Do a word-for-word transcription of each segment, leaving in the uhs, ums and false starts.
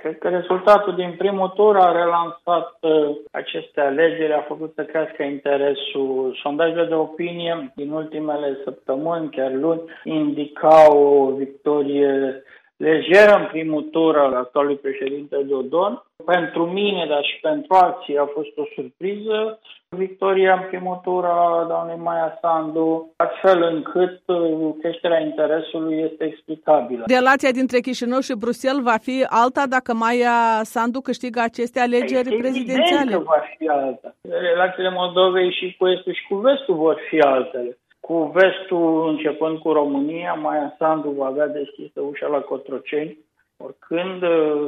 Cred că rezultatul din primul tur a relansat uh, aceste alegeri, a făcut să crească interesul. Sondajele de opinie din ultimele săptămâni, chiar luni, indicau o victorie lejeră în primul tur al actualului președinte Dodon. Pentru mine, dar și pentru alții, a fost o surpriză victoria în primul tur a doamnei Maia Sandu, astfel încât creșterea interesului este explicabilă. Relația dintre Chișinău și Bruxelles va fi alta dacă Maia Sandu câștigă aceste alegeri este prezidențiale? Evident că va fi alta. Relațiile Moldovei și cu Estul și cu Vestul vor fi altele. Cu Vestul, începând cu România, Maia Sandu va avea deschisă ușa la Cotroceni, oricând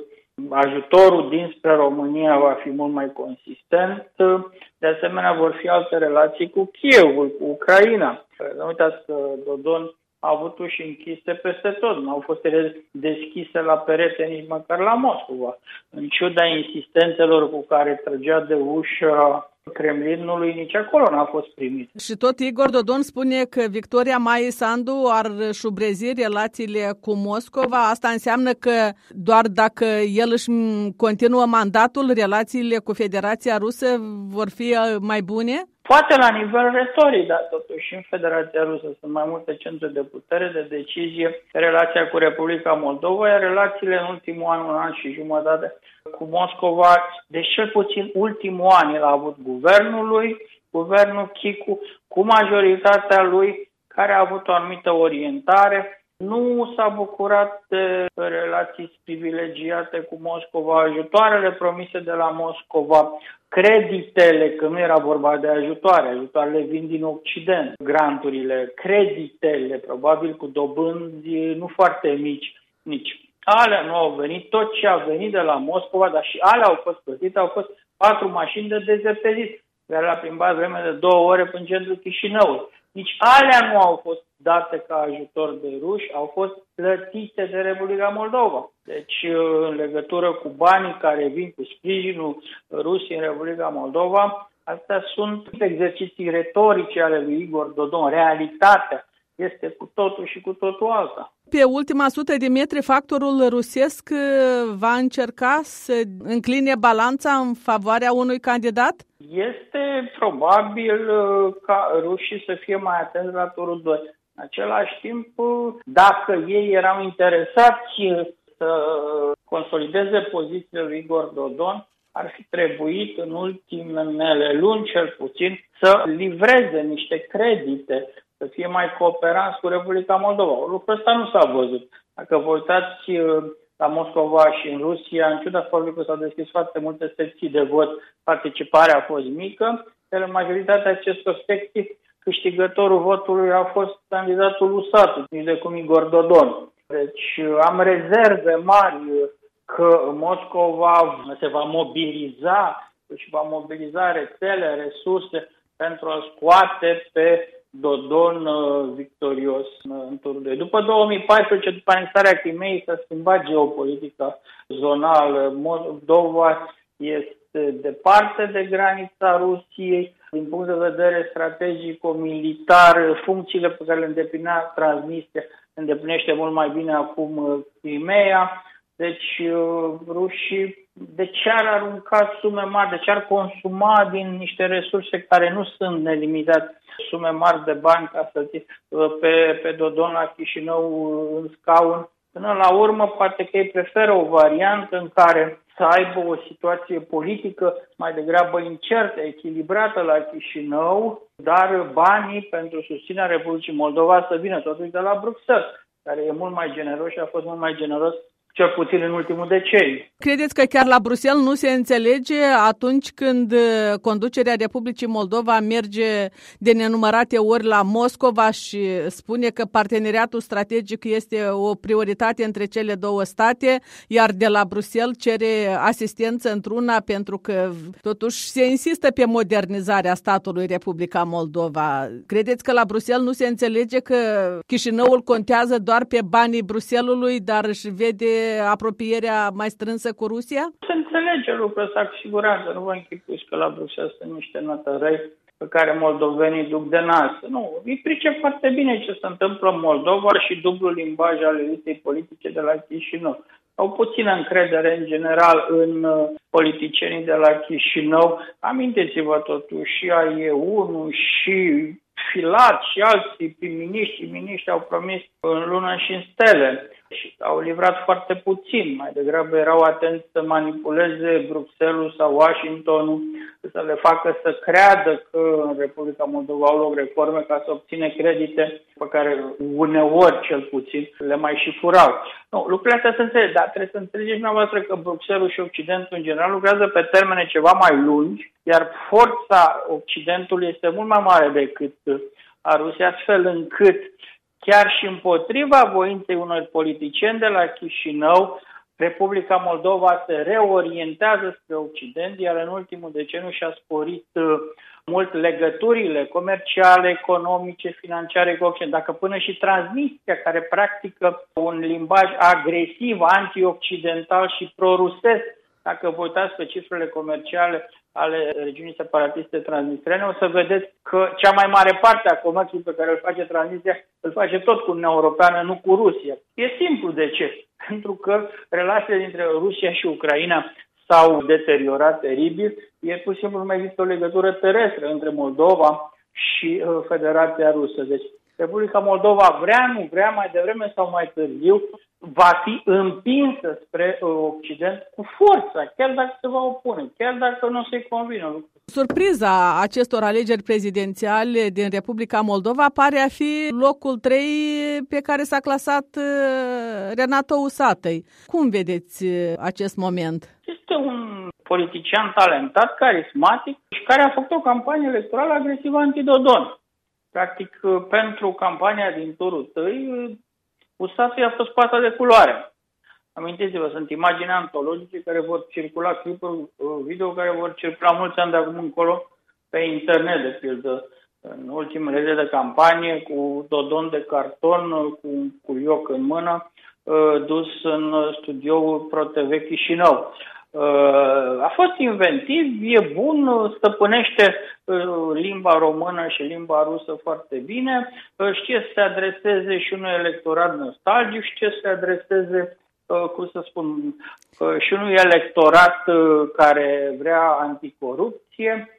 ajutorul dinspre România va fi mult mai consistent. De asemenea, vor fi alte relații cu Kievul, cu Ucraina. Nu uitați că Dodon a avut uși închise peste tot. Nu au fost deschise la perete nici măcar la Moscova. În ciuda insistențelor cu care trăgea de ușă Kremlinului, nici acolo n-a fost primit. Și tot Igor Dodon spune că victoria Maiei Sandu ar șubrezi relațiile cu Moscova. Asta înseamnă că doar dacă el își continuă mandatul, relațiile cu Federația Rusă vor fi mai bune? Poate la nivel retoric, dar totuși în Federația Rusă sunt mai multe centre de putere, de decizie, relația cu Republica Moldova, iar relațiile în ultimul an, un an și jumătate cu Moscova, deci cel puțin ultimul an el a avut guvernul lui, guvernul Chicu, cu majoritatea lui care a avut o anumită orientare, nu s-a bucurat de relații privilegiate cu Moscova, ajutoarele promise de la Moscova, creditele, că nu era vorba de ajutoare, ajutoarele vin din Occident, granturile, creditele, probabil cu dobânzi nu foarte mici, nici. Alea nu au venit, tot ce a venit de la Moscova, dar și alea au fost plătite, au fost patru mașini de dezertezit, care l-a plimbat vreme de două ore până în centrul Chișinăului. Nici alea nu au fost date ca ajutor de ruși, au fost plătite de Republica Moldova. Deci, în legătură cu banii care vin cu sprijinul Rusiei în Republica Moldova, astea sunt exerciții retorice ale lui Igor Dodon. Realitatea este cu totul și cu totul alta. Pe ultima sută de metri, factorul rusesc va încerca să încline balanța în favoarea unui candidat? Este probabil ca rușii să fie mai atenți la turul doi. În același timp, dacă ei erau interesați să consolideze pozițiile lui Igor Dodon, ar fi trebuit în ultimele luni, cel puțin, să livreze niște credite, să fie mai cooperanți cu Republica Moldova. Lucrul ăsta nu s-a văzut. Dacă vă uitați la Moscova și în Rusia, în ciuda faptului că s-au deschis foarte multe secții de vot, participarea a fost mică, iar în majoritatea acestor secții, câștigătorul votului a fost candidatul Usatu, de cum Igor Dodon. Deci am rezerve mari că Moscova se va mobiliza și va mobiliza rețele, resurse pentru a scoate pe Dodon uh, victorios în turul doi. După două mii paisprezece, după anexarea Crimeei, s-a schimbat geopolitica zonală. Moldova este departe de granița Rusiei. Din punct de vedere strategico-militar, funcțiile pe care le îndeplinea Transnistria îndeplinește mult mai bine acum Crimeea. Deci rușii de ce ar arunca sume mari, de ce ar consuma din niște resurse care nu sunt nelimitate, sume mari de bani ca să ții pe, pe Dodon la Chișinău în scaun. Până la urmă, poate că ei preferă o variantă în care să aibă o situație politică mai degrabă incertă, echilibrată la Chișinău, dar banii pentru susținerea Republicii Moldova să vină totuși de la Bruxelles, care e mult mai generos și a fost mult mai generos cel puțin în ultimul deceniu. Credeți că chiar la Bruxelles nu se înțelege atunci când conducerea Republicii Moldova merge de nenumărate ori la Moscova și spune că parteneriatul strategic este o prioritate între cele două state, iar de la Bruxelles cere asistență într-una pentru că totuși se insistă pe modernizarea statului Republica Moldova. Credeți că la Bruxelles nu se înțelege că Chișinăul contează doar pe banii Bruxellesului, dar își vede apropierea mai strânsă cu Rusia? Se înțelege lucrul ăsta cu siguranță. Nu vă închipuiți că la Bruxelles sunt niște notărăi pe care moldovenii duc de nas. Nu, îi pricep foarte bine ce se întâmplă în Moldova și dublul limbaj al elitei politice de la Chișinău. Au puțină încredere în general în uh, politicienii de la Chișinău. Amintiți-vă totuși și A E unu și Filat și alții prim-miniștri, miniștri au promis în lună și în stele și au livrat foarte puțin. Mai degrabă erau atenți să manipuleze Bruxelles sau Washingtonul, să le facă să creadă că în Republica Moldova au loc reforme ca să obține credite pe care uneori, cel puțin, le mai și furau. Nu, lucrurile astea se înțeleg, dar trebuie să înțelegeți dumneavoastră că Bruxelles și Occidentul în general lucrează pe termene ceva mai lungi, iar forța Occidentului este mult mai mare decât a Rusiei, astfel încât chiar și împotriva voinței unor politicieni de la Chișinău, Republica Moldova se reorientează spre Occident, iar în ultimul deceniu și-a sporit uh, mult legăturile comerciale, economice, financiare cu Occident. Dacă până și Transnistria, care practică un limbaj agresiv, anti-occidental și pro-rusesc, dacă vă uitați pe cifrele comerciale ale regiunii separatiste transnistrene, o să vedeți că cea mai mare parte a comerțului pe care îl face Transnistria îl face tot cu Uniunea Europeană, nu cu Rusia. E simplu de ce. Pentru că relațiile dintre Rusia și Ucraina s-au deteriorat teribil. E pur și simplu nu mai există o legătură terestră între Moldova și uh, Federația Rusă. Deci Republica Moldova vrea, nu vrea, mai devreme sau mai târziu, va fi împinsă spre uh, Occident cu forța, chiar dacă se va opune, chiar dacă nu se convină. Surpriza acestor alegeri prezidențiale din Republica Moldova pare a fi locul trei pe care s-a clasat uh, Renato Usatăi. Cum vedeți uh, acest moment? Este un politician talentat, carismatic și care a făcut o campanie electorală agresivă anti-Dodon. Practic, pentru campania din turul întâi, Usatăi a fost pata de culoare. Amintiți-vă, sunt imagini antologice care vor circula, clipuri video care vor circula mulți ani de acum încolo pe internet, de pildă, în ultimele zile de campanie, cu Dodon de carton, cu un cuioc în mână, dus în studioul ProTV Chișinău. A fost inventiv, e bun, stăpânește limba română și limba rusă foarte bine, știe să se adreseze și unui electorat nostalgic, știe să se adreseze, cum să spun, și unui electorat care vrea anticorupție.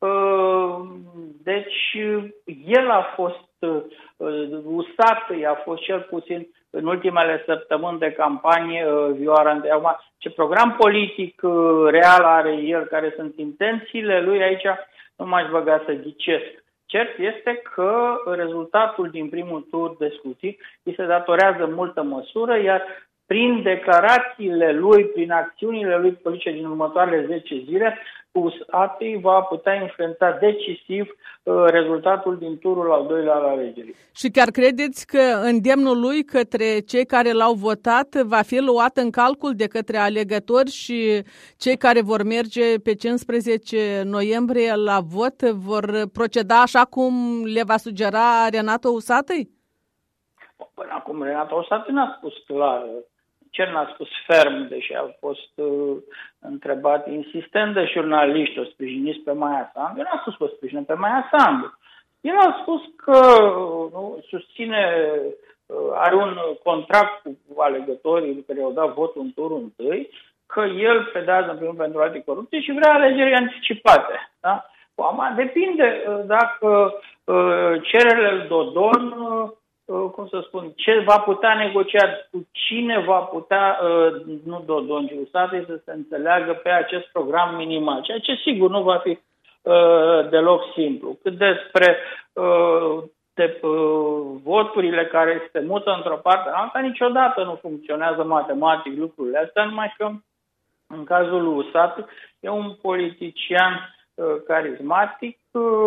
Deci el a fost, Usatăi a fost cel puțin în ultimele săptămâni de campanie vioară. Ce program politic real are el, care sunt intențiile lui aici, nu m-aș băga să ghicesc. Cert este că rezultatul din primul tur de scrutin îi se datorează în multă măsură, iar prin declarațiile lui, prin acțiunile lui politice din următoarele zece zile, Usatăi va putea influența decisiv uh, rezultatul din turul al doilea al alegerii. Și chiar credeți că îndemnul lui către cei care l-au votat va fi luat în calcul de către alegători și cei care vor merge pe cincisprezece noiembrie la vot vor proceda așa cum le va sugera Renato Usatăi? Până acum Renato Usatăi n-a spus clar. Ce n-a spus ferm, deși a fost uh, întrebat insistent de jurnaliști, o sprijiniți pe Maia Sandu. El a spus că o sprijină pe Maia Sandu. El a spus că uh, nu, susține, uh, are un contract cu alegătorii care au dat votul în turul întâi, că el pledează în primul pentru anticorupție și vrea alegeri anticipate. Da? Acum depinde uh, dacă uh, cererile lui Dodon... Uh, cum să spun, ce va putea negocia, cu cine va putea, nu Dodon, ci Usatăi, să se înțeleagă pe acest program minimal, ceea ce sigur nu va fi deloc simplu. Cât despre de, voturile care se mută într-o parte, alta niciodată nu funcționează matematic lucrurile astea, numai că în cazul lui Usatăi e un politician carismatic,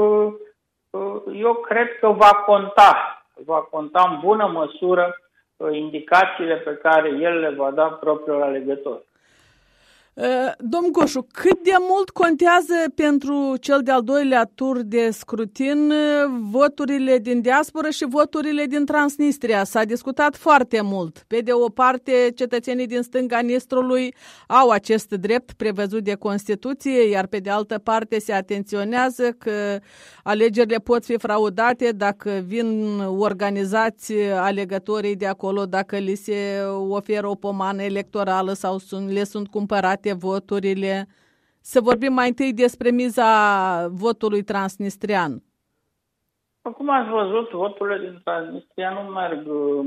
eu cred că va conta va conta în bună măsură indicațiile pe care el le va da propriilor alegători. Domn Goșu, cât de mult contează pentru cel de-al doilea tur de scrutin voturile din diasporă și voturile din Transnistria? S-a discutat foarte mult. Pe de o parte, cetățenii din stânga Nistrului au acest drept prevăzut de Constituție, iar pe de altă parte se atenționează că alegerile pot fi fraudate dacă vin organizați alegătorii de acolo, dacă li se oferă o pomană electorală sau sunt, le sunt cumpărate voturile. Să vorbim mai întâi despre miza votului transnistrian. Cum ați văzut, voturile din Transnistria nu merg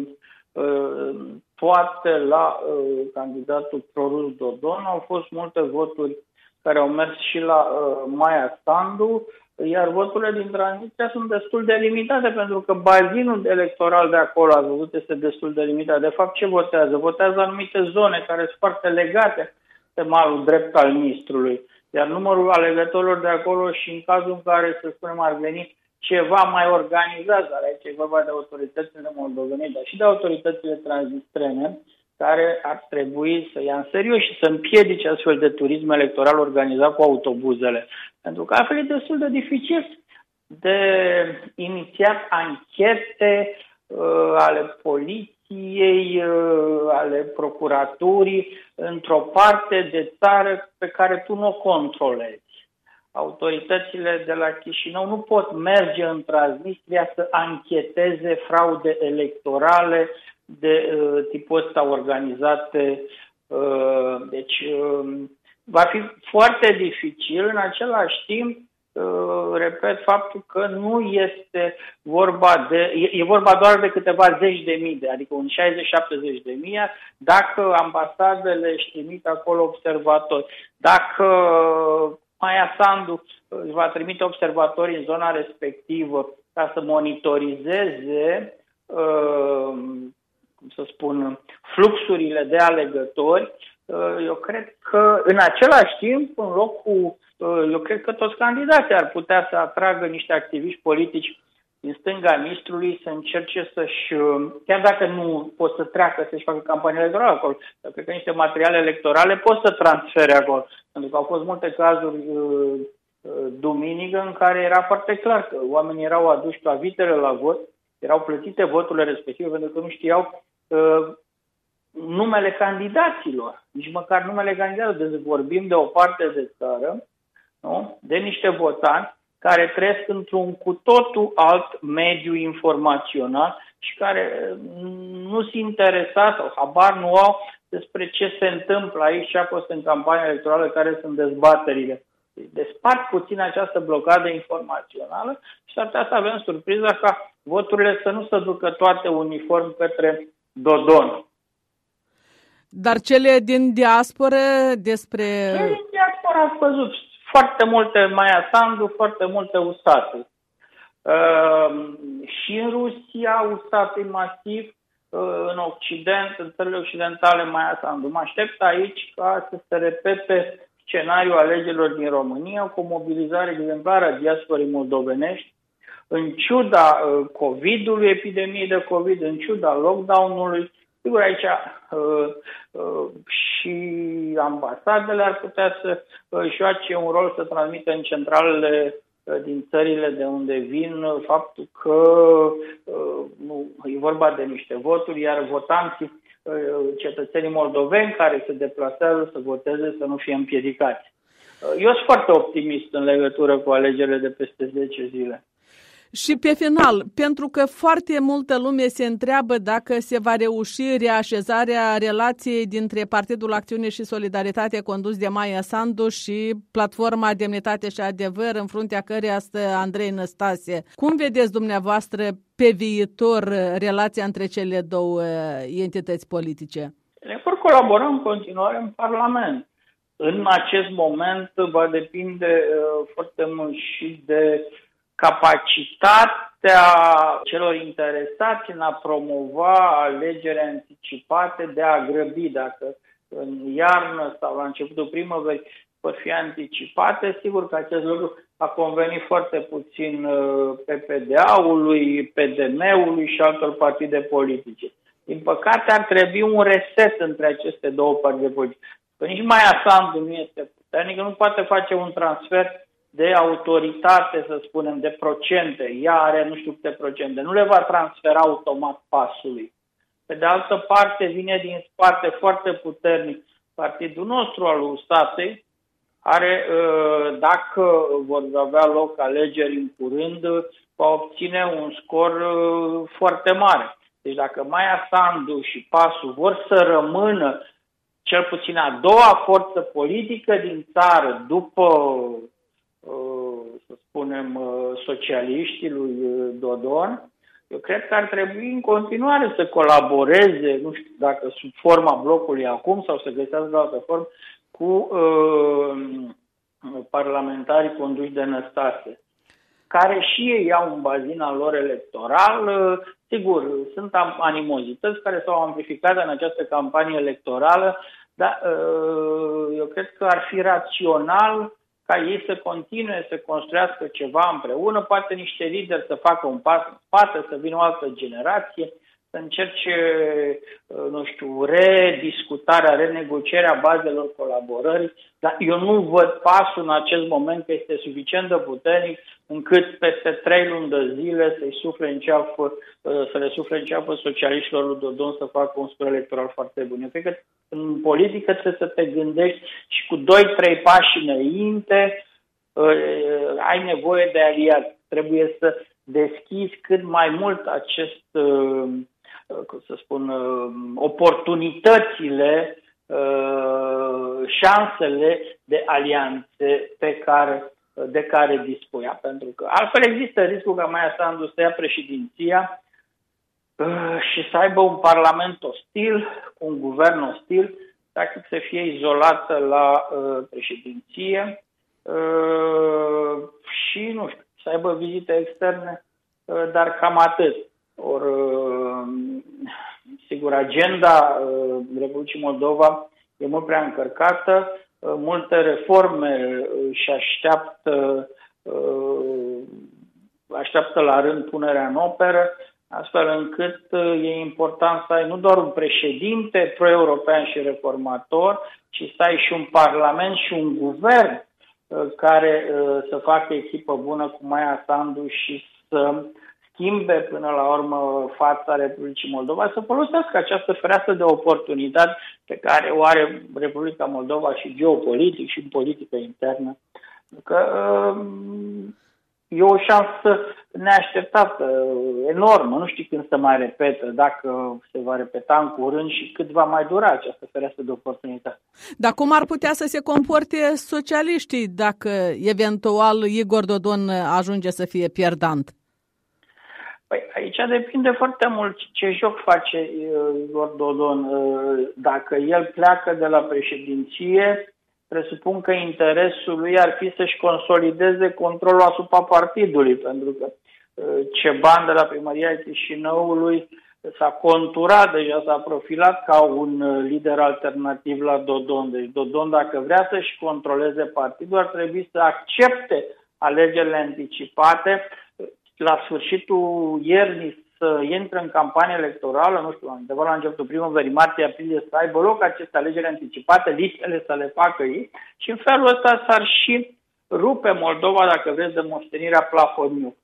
uh, toate la uh, candidatul prorus Dodon. Au fost multe voturi care au mers și la uh, Maia Sandu, iar voturile din Transnistria sunt destul de limitate, pentru că bazinul electoral de acolo, ați văzut, este destul de limitat. De fapt, ce votează? Votează anumite zone care sunt foarte legate de malul drept al Nistrului. Iar numărul alegătorilor de acolo și în cazul în care, să spunem, ar veni ceva mai organizat, dar aici e vorba de autoritățile moldovene, dar și de autoritățile transnistrene, care ar trebui să ia în serios și să împiedice astfel de turism electoral organizat cu autobuzele. Pentru că altfel e destul de dificil de inițiat anchete uh, ale poliției, uh, ale procuraturii într-o parte de țară pe care tu nu o controlezi. Autoritățile de la Chișinău nu pot merge în Transnistria să ancheteze fraude electorale de uh, tipul ăsta organizate. Uh, deci uh, va fi foarte dificil. În același timp, uh, repet faptul că nu este vorba de... E, e vorba doar de câteva zeci de mii, de, adică un șaizeci șaptezeci de mii, dacă ambasadele își trimit acolo observatori, dacă Maia Sandu își va trimite observatori în zona respectivă ca să monitorizeze uh, cum să spun, fluxurile de alegători, eu cred că în același timp, în locul, eu cred că toți candidații ar putea să atragă niște activiști politici din stânga Nistrului să încerce să-și, chiar dacă nu pot să treacă să-și facă campanie electorală acolo, dar cred că niște materiale electorale pot să transfere acolo. Pentru că au fost multe cazuri duminică în care era foarte clar că oamenii erau aduși ca vitele la vot, erau plătite voturile respective pentru că nu știau uh, numele candidaților, nici măcar numele candidaților. Deci vorbim de o parte de țară, nu? De niște votanți care trăiesc într-un cu totul alt mediu informațional și care nu se interesa sau habar nu au despre ce se întâmplă aici și a fost în campania electorală, care sunt dezbaterile. Despart puțin această blocadă informațională și ar putea să avem surpriza ca voturile să nu se ducă toate uniform către Dodon. Dar cele din diasporă despre... Cele din diaspora ați văzut foarte multe Maia Sandu, foarte multe usate. Uh, și în Rusia usate masiv, uh, în Occident, în țările occidentale Maia Sandu. Mă aștept aici ca să se repete scenariul alegerilor din România cu o mobilizare exemplară a diasporii moldovenești, în ciuda uh, COVID-ului, epidemiei de COVID, în ciuda lockdown-ului. Sigur, aici uh, uh, și ambasadele ar putea să uh, joace un rol, să transmită în centralele uh, din țările de unde vin uh, faptul că uh, nu, e vorba de niște voturi, iar votanții, uh, cetățenii moldoveni care se deplasează să voteze, să nu fie împiedicați. Uh, eu sunt foarte optimist în legătură cu alegerile de peste zece zile. Și pe final, pentru că foarte multă lume se întreabă dacă se va reuși reașezarea relației dintre Partidul Acțiune și Solidaritate condus de Maia Sandu și Platforma Demnitate și Adevăr, în fruntea căreia stă Andrei Năstase. Cum vedeți dumneavoastră pe viitor relația între cele două entități politice? Le vor colabora în continuare în Parlament. În acest moment va depinde uh, foarte mult și de capacitatea celor interesați în a promova alegeri anticipate, de a grăbi, dacă în iarnă sau la începutul primăverii pot fi anticipate. Sigur că acest lucru a convenit foarte puțin P P D A-ului, P D M-ului și altor partide politice. Din păcate ar trebui un reset între aceste două partide politice. că nici Maia Sandu nu este puternică, nu poate face un transfer de autoritate, să spunem, de procente. Ea are nu știu câte procente. Nu le va transfera automat PAS-ului. Pe de altă parte, vine din spate foarte puternic partidul nostru al U S A T-ei, are, dacă vor avea loc alegeri în curând, va obține un scor foarte mare. Deci dacă Maia Sandu și PAS-ul vor să rămână cel puțin a doua forță politică din țară după, să spunem, socialiștii lui Dodon, eu cred că ar trebui în continuare să colaboreze, nu știu dacă sub forma blocului acum sau să găsească de altă formă, cu uh, parlamentarii conduși de Năstase, care și ei au un bazin al lor electoral. Uh, sigur, sunt animozități care s-au amplificat în această campanie electorală, dar uh, eu cred că ar fi rațional ca ei să continue să construiască ceva împreună, poate niște lideri să facă un pas în spate, să vină o altă generație, să încerce, nu știu, rediscutarea, renegocierea bazelor colaborării, dar eu nu văd pasul în acest moment că este suficient de puternic încât peste trei luni de zile să-i sufle în ceafă, să le sufle în ceafă socialiștilor lui Dodon să facă un scor electoral foarte bun. Eu cred că în politică trebuie să te gândești și cu doi trei pași înainte ai nevoie de aliați. Trebuie să deschizi cât mai mult acest, cum să spun, oportunitățile, șansele de alianțe pe care, de care dispuia. Pentru că altfel există riscul ca Maia Sandu să ia președinția și să aibă un parlament ostil, un guvern ostil, practic să fie izolată la președinție și, nu știu, să aibă vizite externe, dar cam atât. Or, sigur, agenda Republicii Moldova e mult prea încărcată, multe reforme și așteaptă, așteaptă la rând punerea în operă, astfel încât e important să ai nu doar un președinte pro-european și reformator, ci să ai și un parlament și un guvern care să facă echipă bună cu Maia Sandu și să schimbe până la urmă fața Republicii Moldova, să folosească această fereastră de oportunitate pe care o are Republica Moldova și geopolitic și în politică internă. Că e o șansă neașteptată, enormă, nu știu când se mai repetă, dacă se va repeta în curând și cât va mai dura această fereastră de oportunitate. Dar cum ar putea să se comporte socialiștii dacă eventual Igor Dodon ajunge să fie pierdant? Păi aici depinde foarte mult ce joc face Igor Dodon. Dacă el pleacă de la președinție, presupun că interesul lui ar fi să-și consolideze controlul asupra partidului, pentru că Ceban de la Primăria Chișinăului s-a conturat deja, s-a profilat ca un lider alternativ la Dodon. Deci Dodon, dacă vrea să-și controleze partidul, ar trebui să accepte alegerile anticipate, la sfârșitul iernii să intre în campanie electorală, nu știu, undeva la începutul primăverii, martie, aprilie, să aibă loc aceste alegeri anticipate, listele să le facă ei și în felul ăsta s-ar și rupe Moldova, dacă vreți, de moștenirea plafoniu.